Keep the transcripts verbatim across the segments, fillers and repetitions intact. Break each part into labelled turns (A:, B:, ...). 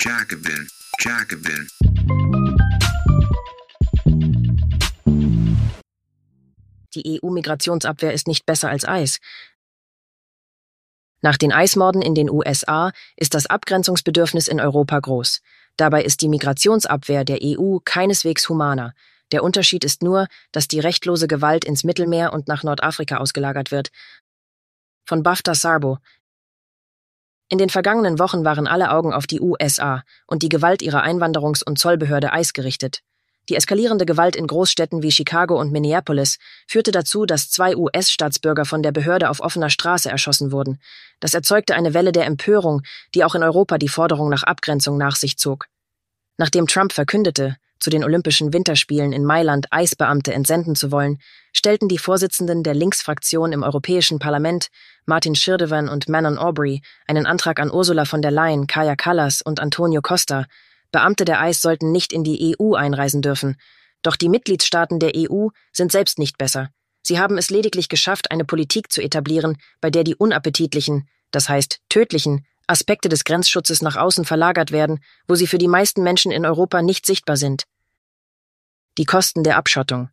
A: Jacobin, Jacobin.
B: Die E U-Migrationsabwehr ist nicht besser als Eis. Nach den Eismorden in den U S A ist das Abgrenzungsbedürfnis in Europa groß. Dabei ist die Migrationsabwehr der E U keineswegs humaner. Der Unterschied ist nur, dass die rechtlose Gewalt ins Mittelmeer und nach Nordafrika ausgelagert wird. Von Bafta Sarbo. In den vergangenen Wochen waren alle Augen auf die U S A und die Gewalt ihrer Einwanderungs- und Zollbehörde I C E gerichtet. Die eskalierende Gewalt in Großstädten wie Chicago und Minneapolis führte dazu, dass zwei U S-Staatsbürger von der Behörde auf offener Straße erschossen wurden. Das erzeugte eine Welle der Empörung, die auch in Europa die Forderung nach Abgrenzung nach sich zog. Nachdem Trump verkündete, zu den Olympischen Winterspielen in Mailand Eisbeamte entsenden zu wollen, stellten die Vorsitzenden der Linksfraktion im Europäischen Parlament, Martin Schirdewan und Manon Aubry, einen Antrag an Ursula von der Leyen, Kaja Kallas und Antonio Costa. Beamte der I C E sollten nicht in die E U einreisen dürfen. Doch die Mitgliedstaaten der E U sind selbst nicht besser. Sie haben es lediglich geschafft, eine Politik zu etablieren, bei der die unappetitlichen, das heißt tödlichen, Aspekte des Grenzschutzes nach außen verlagert werden, wo sie für die meisten Menschen in Europa nicht sichtbar sind. Die Kosten der Abschottung.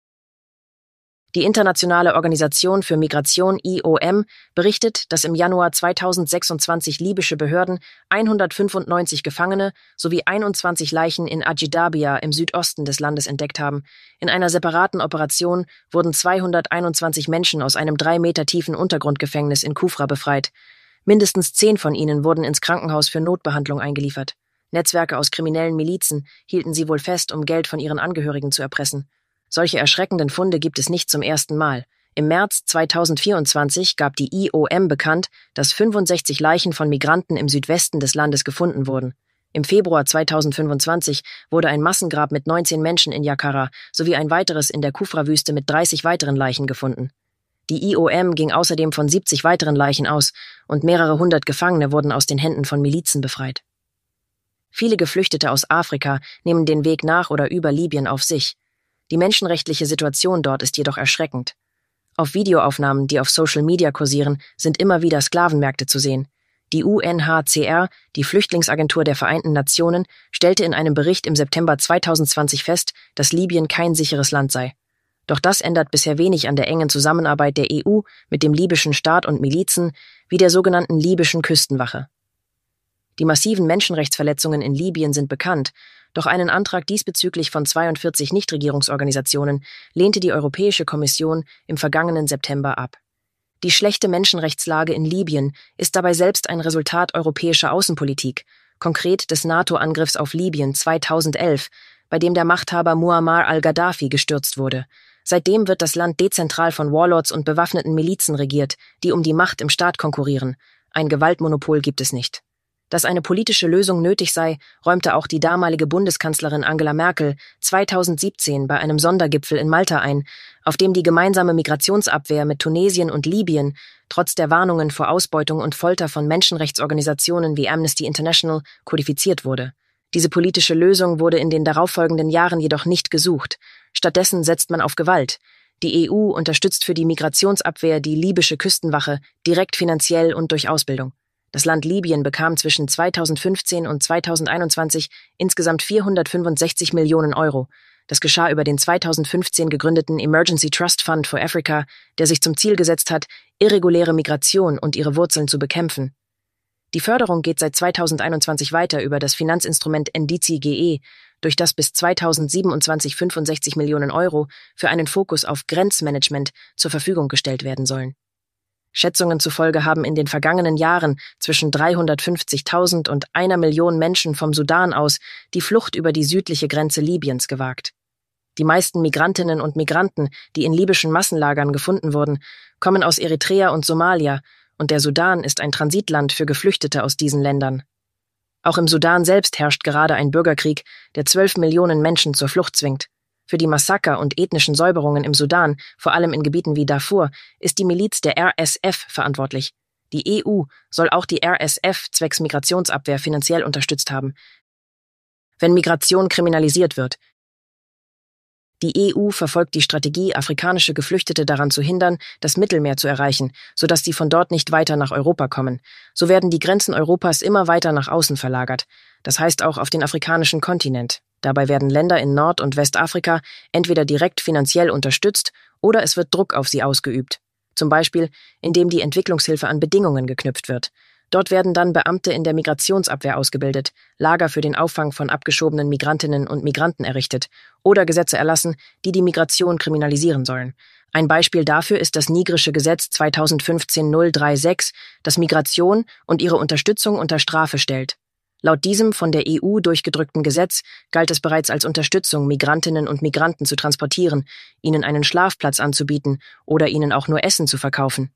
B: Die Internationale Organisation für Migration I O M berichtet, dass im Januar zweitausendsechsundzwanzig libysche Behörden hundertfünfundneunzig Gefangene sowie einundzwanzig Leichen in Adjidabia im Südosten des Landes entdeckt haben. In einer separaten Operation wurden zweihunderteinundzwanzig Menschen aus einem drei Meter tiefen Untergrundgefängnis in Kufra befreit. Mindestens zehn von ihnen wurden ins Krankenhaus für Notbehandlung eingeliefert. Netzwerke aus kriminellen Milizen hielten sie wohl fest, um Geld von ihren Angehörigen zu erpressen. Solche erschreckenden Funde gibt es nicht zum ersten Mal. Im März zweitausendvierundzwanzig gab die I O M bekannt, dass fünfundsechzig Leichen von Migranten im Südwesten des Landes gefunden wurden. Im Februar zweitausendfünfundzwanzig wurde ein Massengrab mit neunzehn Menschen in Yakara sowie ein weiteres in der Kufra-Wüste mit dreißig weiteren Leichen gefunden. Die I O M ging außerdem von siebzig weiteren Leichen aus und mehrere hundert Gefangene wurden aus den Händen von Milizen befreit. Viele Geflüchtete aus Afrika nehmen den Weg nach oder über Libyen auf sich. Die menschenrechtliche Situation dort ist jedoch erschreckend. Auf Videoaufnahmen, die auf Social Media kursieren, sind immer wieder Sklavenmärkte zu sehen. Die U N H C R, die Flüchtlingsagentur der Vereinten Nationen, stellte in einem Bericht im September zweitausendzwanzig fest, dass Libyen kein sicheres Land sei. Doch das ändert bisher wenig an der engen Zusammenarbeit der E U mit dem libyschen Staat und Milizen, wie der sogenannten libyschen Küstenwache. Die massiven Menschenrechtsverletzungen in Libyen sind bekannt, doch einen Antrag diesbezüglich von zweiundvierzig Nichtregierungsorganisationen lehnte die Europäische Kommission im vergangenen September ab. Die schlechte Menschenrechtslage in Libyen ist dabei selbst ein Resultat europäischer Außenpolitik, konkret des NATO-Angriffs auf Libyen zweitausendelf, bei dem der Machthaber Muammar al-Gaddafi gestürzt wurde. Seitdem wird das Land dezentral von Warlords und bewaffneten Milizen regiert, die um die Macht im Staat konkurrieren. Ein Gewaltmonopol gibt es nicht. Dass eine politische Lösung nötig sei, räumte auch die damalige Bundeskanzlerin Angela Merkel zweitausendsiebzehn bei einem Sondergipfel in Malta ein, auf dem die gemeinsame Migrationsabwehr mit Tunesien und Libyen trotz der Warnungen vor Ausbeutung und Folter von Menschenrechtsorganisationen wie Amnesty International kodifiziert wurde. Diese politische Lösung wurde in den darauffolgenden Jahren jedoch nicht gesucht. Stattdessen setzt man auf Gewalt. Die E U unterstützt für die Migrationsabwehr die libysche Küstenwache direkt finanziell und durch Ausbildung. Das Land Libyen bekam zwischen zweitausendfünfzehn und zweitausendeinundzwanzig insgesamt vierhundertfünfundsechzig Millionen Euro. Das geschah über den zweitausendfünfzehn gegründeten Emergency Trust Fund for Africa, der sich zum Ziel gesetzt hat, irreguläre Migration und ihre Wurzeln zu bekämpfen. Die Förderung geht seit zweitausendeinundzwanzig weiter über das Finanzinstrument N D C G E, durch das bis zweitausendsiebenundzwanzig fünfundsechzig Millionen Euro für einen Fokus auf Grenzmanagement zur Verfügung gestellt werden sollen. Schätzungen zufolge haben in den vergangenen Jahren zwischen dreihundertfünfzigtausend und einer Million Menschen vom Sudan aus die Flucht über die südliche Grenze Libyens gewagt. Die meisten Migrantinnen und Migranten, die in libyschen Massenlagern gefunden wurden, kommen aus Eritrea und Somalia, und der Sudan ist ein Transitland für Geflüchtete aus diesen Ländern. Auch im Sudan selbst herrscht gerade ein Bürgerkrieg, der zwölf Millionen Menschen zur Flucht zwingt. Für die Massaker und ethnischen Säuberungen im Sudan, vor allem in Gebieten wie Darfur, ist die Miliz der R S F verantwortlich. Die E U soll auch die R S F zwecks Migrationsabwehr finanziell unterstützt haben. Wenn Migration kriminalisiert wird. Die E U verfolgt die Strategie, afrikanische Geflüchtete daran zu hindern, das Mittelmeer zu erreichen, sodass sie von dort nicht weiter nach Europa kommen. So werden die Grenzen Europas immer weiter nach außen verlagert. das heißt auch auf den afrikanischen Kontinent. Dabei werden Länder in Nord- und Westafrika entweder direkt finanziell unterstützt oder es wird Druck auf sie ausgeübt. Zum Beispiel, indem die Entwicklungshilfe an Bedingungen geknüpft wird. Dort werden dann Beamte in der Migrationsabwehr ausgebildet, Lager für den Auffang von abgeschobenen Migrantinnen und Migranten errichtet oder Gesetze erlassen, die die Migration kriminalisieren sollen. Ein Beispiel dafür ist das nigrische Gesetz zweitausendfünfzehn null sechsunddreißig, das Migration und ihre Unterstützung unter Strafe stellt. Laut diesem von der E U durchgedrückten Gesetz galt es bereits als Unterstützung, Migrantinnen und Migranten zu transportieren, ihnen einen Schlafplatz anzubieten oder ihnen auch nur Essen zu verkaufen.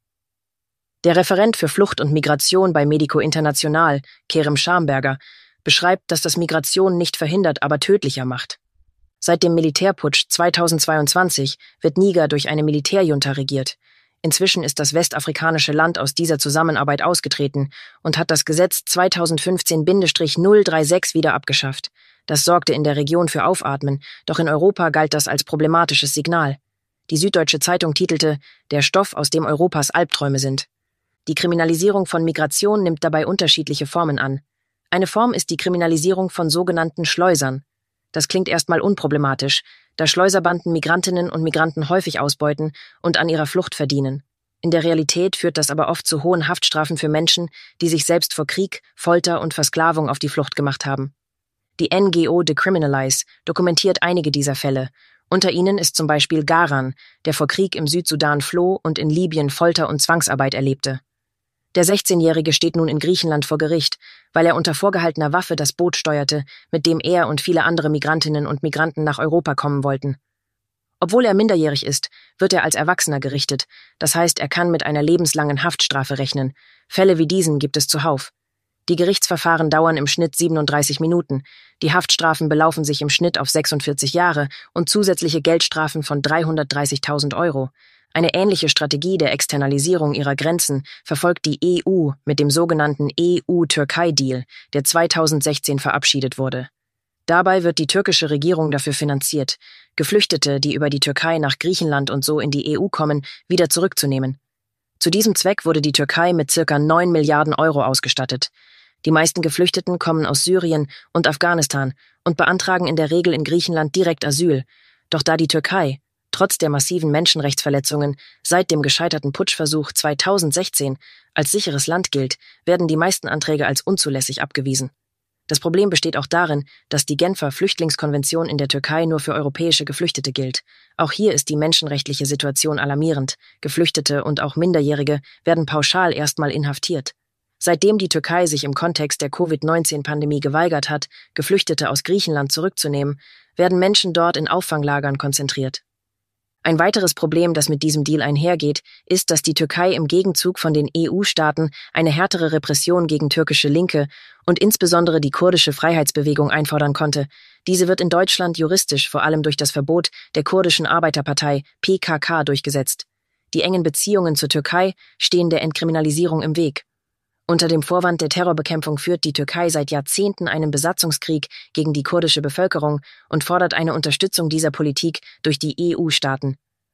B: Der Referent für Flucht und Migration bei Medico International, Kerem Schamberger, beschreibt, dass das Migration nicht verhindert, aber tödlicher macht. Seit dem Militärputsch zweitausendzweiundzwanzig wird Niger durch eine Militärjunta regiert. Inzwischen ist das westafrikanische Land aus dieser Zusammenarbeit ausgetreten und hat das Gesetz zweitausendfünfzehn null sechsunddreißig wieder abgeschafft. Das sorgte in der Region für Aufatmen, doch in Europa galt das als problematisches Signal. Die Süddeutsche Zeitung titelte »Der Stoff, aus dem Europas Albträume sind«. Die Kriminalisierung von Migration nimmt dabei unterschiedliche Formen an. Eine Form ist die Kriminalisierung von sogenannten Schleusern. Das klingt erstmal unproblematisch, da Schleuserbanden Migrantinnen und Migranten häufig ausbeuten und an ihrer Flucht verdienen. In der Realität führt das aber oft zu hohen Haftstrafen für Menschen, die sich selbst vor Krieg, Folter und Versklavung auf die Flucht gemacht haben. Die N G O Decriminalize dokumentiert einige dieser Fälle. Unter ihnen ist zum Beispiel Garan, der vor Krieg im Südsudan floh und in Libyen Folter und Zwangsarbeit erlebte. Der sechzehnjährige steht nun in Griechenland vor Gericht, weil er unter vorgehaltener Waffe das Boot steuerte, mit dem er und viele andere Migrantinnen und Migranten nach Europa kommen wollten. Obwohl er minderjährig ist, wird er als Erwachsener gerichtet, das heißt, er kann mit einer lebenslangen Haftstrafe rechnen. Fälle wie diesen gibt es zuhauf. Die Gerichtsverfahren dauern im Schnitt siebenunddreißig Minuten, die Haftstrafen belaufen sich im Schnitt auf sechsundvierzig Jahre und zusätzliche Geldstrafen von dreihundertdreißigtausend Euro. Eine ähnliche Strategie der Externalisierung ihrer Grenzen verfolgt die E U mit dem sogenannten E U-Türkei-Deal, der zweitausendsechzehn verabschiedet wurde. Dabei wird die türkische Regierung dafür finanziert, Geflüchtete, die über die Türkei nach Griechenland und so in die E U kommen, wieder zurückzunehmen. Zu diesem Zweck wurde die Türkei mit circa neun Milliarden Euro ausgestattet. Die meisten Geflüchteten kommen aus Syrien und Afghanistan und beantragen in der Regel in Griechenland direkt Asyl. Doch da die Türkei, trotz der massiven Menschenrechtsverletzungen seit dem gescheiterten Putschversuch zweitausendsechzehn als sicheres Land gilt, werden die meisten Anträge als unzulässig abgewiesen. Das Problem besteht auch darin, dass die Genfer Flüchtlingskonvention in der Türkei nur für europäische Geflüchtete gilt. Auch hier ist die menschenrechtliche Situation alarmierend. Geflüchtete und auch Minderjährige werden pauschal erstmal inhaftiert. Seitdem die Türkei sich im Kontext der Covid neunzehn Pandemie geweigert hat, Geflüchtete aus Griechenland zurückzunehmen, werden Menschen dort in Auffanglagern konzentriert. Ein weiteres Problem, das mit diesem Deal einhergeht, ist, dass die Türkei im Gegenzug von den E U-Staaten eine härtere Repression gegen türkische Linke und insbesondere die kurdische Freiheitsbewegung einfordern konnte. Diese wird in Deutschland juristisch vor allem durch das Verbot der kurdischen Arbeiterpartei P K K durchgesetzt. Die engen Beziehungen zur Türkei stehen der Entkriminalisierung im Weg. Unter dem Vorwand der Terrorbekämpfung führt die Türkei seit Jahrzehnten einen Besatzungskrieg gegen die kurdische Bevölkerung und fordert eine Unterstützung dieser Politik durch die E U-Staaten.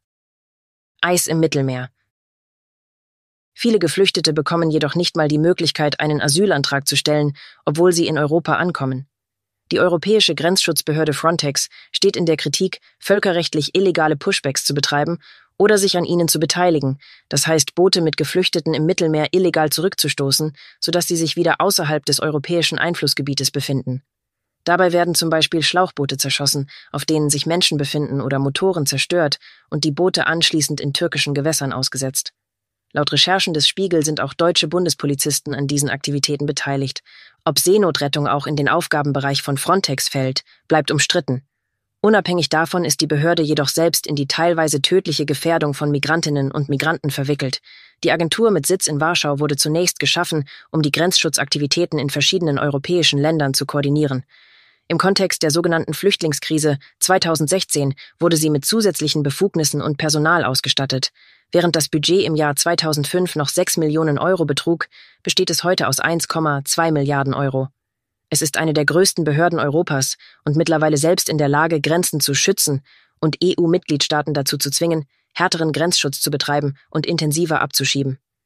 B: Eis im Mittelmeer. Viele Geflüchtete bekommen jedoch nicht mal die Möglichkeit, einen Asylantrag zu stellen, obwohl sie in Europa ankommen. Die europäische Grenzschutzbehörde Frontex steht in der Kritik, völkerrechtlich illegale Pushbacks zu betreiben oder sich an ihnen zu beteiligen, das heißt Boote mit Geflüchteten im Mittelmeer illegal zurückzustoßen, sodass sie sich wieder außerhalb des europäischen Einflussgebietes befinden. Dabei werden zum Beispiel Schlauchboote zerschossen, auf denen sich Menschen befinden oder Motoren zerstört und die Boote anschließend in türkischen Gewässern ausgesetzt. Laut Recherchen des Spiegel sind auch deutsche Bundespolizisten an diesen Aktivitäten beteiligt. Ob Seenotrettung auch in den Aufgabenbereich von Frontex fällt, bleibt umstritten. Unabhängig davon ist die Behörde jedoch selbst in die teilweise tödliche Gefährdung von Migrantinnen und Migranten verwickelt. Die Agentur mit Sitz in Warschau wurde zunächst geschaffen, um die Grenzschutzaktivitäten in verschiedenen europäischen Ländern zu koordinieren. Im Kontext der sogenannten Flüchtlingskrise zweitausendsechzehn wurde sie mit zusätzlichen Befugnissen und Personal ausgestattet. Während das Budget im Jahr zweitausendfünf noch sechs Millionen Euro betrug, besteht es heute aus eins Komma zwei Milliarden Euro. Es ist eine der größten Behörden Europas und mittlerweile selbst in der Lage, Grenzen zu schützen und E U-Mitgliedstaaten dazu zu zwingen, härteren Grenzschutz zu betreiben und intensiver abzuschieben.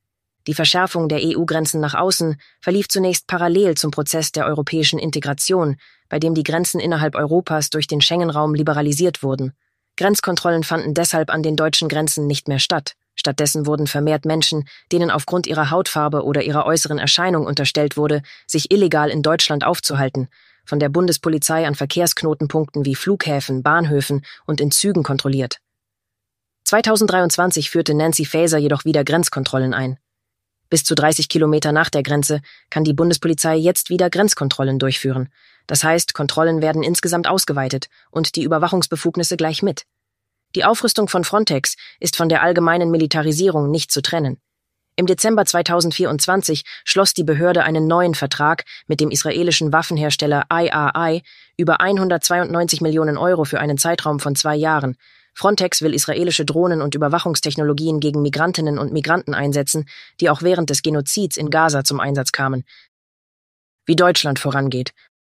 B: Die Verschärfung der E U-Grenzen nach außen verlief zunächst parallel zum Prozess der europäischen Integration, bei dem die Grenzen innerhalb Europas durch den Schengen-Raum liberalisiert wurden. Grenzkontrollen fanden deshalb an den deutschen Grenzen nicht mehr statt. Stattdessen wurden vermehrt Menschen, denen aufgrund ihrer Hautfarbe oder ihrer äußeren Erscheinung unterstellt wurde, sich illegal in Deutschland aufzuhalten, von der Bundespolizei an Verkehrsknotenpunkten wie Flughäfen, Bahnhöfen und in Zügen kontrolliert. zweitausenddreiundzwanzig führte Nancy Faeser jedoch wieder Grenzkontrollen ein. Bis zu dreißig Kilometer nach der Grenze kann die Bundespolizei jetzt wieder Grenzkontrollen durchführen. Das heißt, Kontrollen werden insgesamt ausgeweitet und die Überwachungsbefugnisse gleich mit. Die Aufrüstung von Frontex ist von der allgemeinen Militarisierung nicht zu trennen. Im Dezember zweitausendvierundzwanzig schloss die Behörde einen neuen Vertrag mit dem israelischen Waffenhersteller I R I über hundertzweiundneunzig Millionen Euro für einen Zeitraum von zwei Jahren. Frontex will israelische Drohnen und Überwachungstechnologien gegen Migrantinnen und Migranten einsetzen, die auch während des Genozids in Gaza zum Einsatz kamen. Wie Deutschland vorangeht.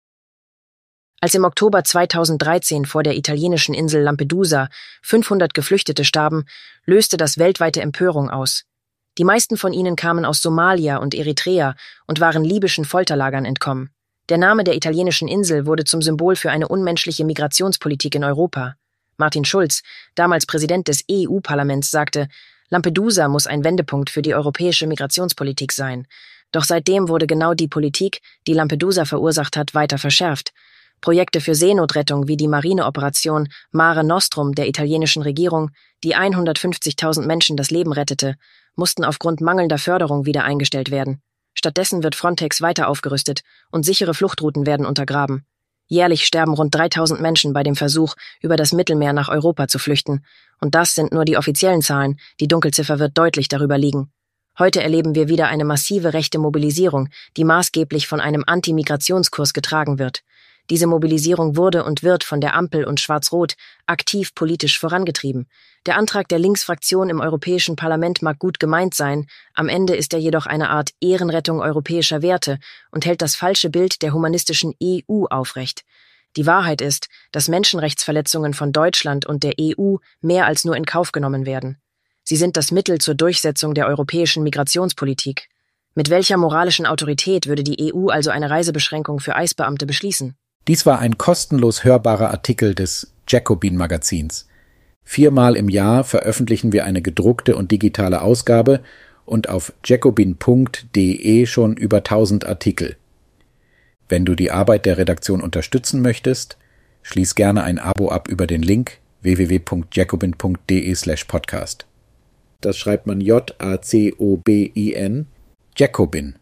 B: Als im Oktober zweitausenddreizehn vor der italienischen Insel Lampedusa fünfhundert Geflüchtete starben, löste das weltweite Empörung aus. Die meisten von ihnen kamen aus Somalia und Eritrea und waren libyschen Folterlagern entkommen. Der Name der italienischen Insel wurde zum Symbol für eine unmenschliche Migrationspolitik in Europa. Martin Schulz, damals Präsident des E U-Parlaments, sagte, Lampedusa muss ein Wendepunkt für die europäische Migrationspolitik sein. Doch seitdem wurde genau die Politik, die Lampedusa verursacht hat, weiter verschärft. Projekte für Seenotrettung wie die Marineoperation Mare Nostrum der italienischen Regierung, die hundertfünfzigtausend Menschen das Leben rettete, mussten aufgrund mangelnder Förderung wieder eingestellt werden. Stattdessen wird Frontex weiter aufgerüstet und sichere Fluchtrouten werden untergraben. Jährlich sterben rund dreitausend Menschen bei dem Versuch, über das Mittelmeer nach Europa zu flüchten. Und das sind nur die offiziellen Zahlen, die Dunkelziffer wird deutlich darüber liegen. Heute erleben wir wieder eine massive rechte Mobilisierung, die maßgeblich von einem Anti-Migrationskurs getragen wird. Diese Mobilisierung wurde und wird von der Ampel und Schwarz-Rot aktiv politisch vorangetrieben. Der Antrag der Linksfraktion im Europäischen Parlament mag gut gemeint sein, am Ende ist er jedoch eine Art Ehrenrettung europäischer Werte und hält das falsche Bild der humanistischen E U aufrecht. Die Wahrheit ist, dass Menschenrechtsverletzungen von Deutschland und der E U mehr als nur in Kauf genommen werden. Sie sind das Mittel zur Durchsetzung der europäischen Migrationspolitik. Mit welcher moralischen Autorität würde die E U also eine Reisebeschränkung für I C E-Beamte beschließen?
C: Dies war ein kostenlos hörbarer Artikel des Jacobin-Magazins. Viermal im Jahr veröffentlichen wir eine gedruckte und digitale Ausgabe und auf jacobin punkt de schon über tausend Artikel. Wenn du die Arbeit der Redaktion unterstützen möchtest, schließ gerne ein Abo ab über den Link w w w punkt jacobin punkt de slash podcast. Das schreibt man J A C O B I N, Jacobin.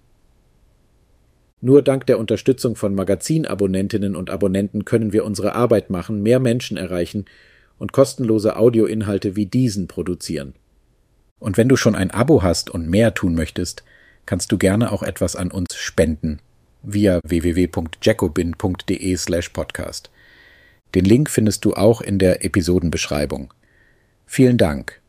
C: Nur dank der Unterstützung von Magazinabonnentinnen und Abonnenten können wir unsere Arbeit machen, mehr Menschen erreichen und kostenlose Audioinhalte wie diesen produzieren. Und wenn du schon ein Abo hast und mehr tun möchtest, kannst du gerne auch etwas an uns spenden via w w w punkt jacobin punkt de slash podcast. Den Link findest du auch in der Episodenbeschreibung. Vielen Dank.